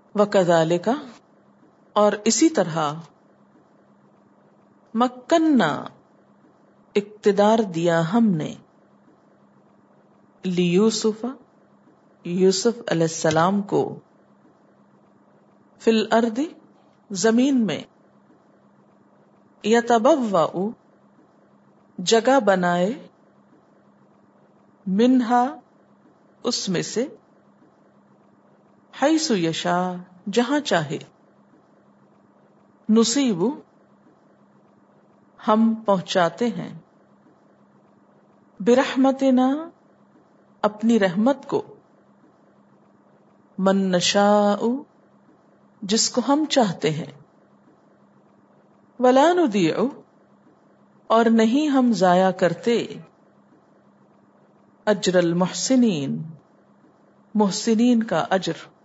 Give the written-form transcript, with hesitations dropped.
وَكَذَلِكَ، اور اسی طرح، مکننا، اقتدار دیا ہم نے، لیوسف، یوسف علیہ السلام کو، فی الارض، زمین میں، یتبوأ، جگہ بنائے، منہا، اس میں سے، حیث یشاء، جہاں چاہے، نصیب، ہم پہنچاتے ہیں، برحمتنا، اپنی رحمت کو، من نشاء، جس کو ہم چاہتے ہیں، ولا نضیع، اور نہیں ہم ضائع کرتے، اجر المحسنین، محسنین کا اجر۔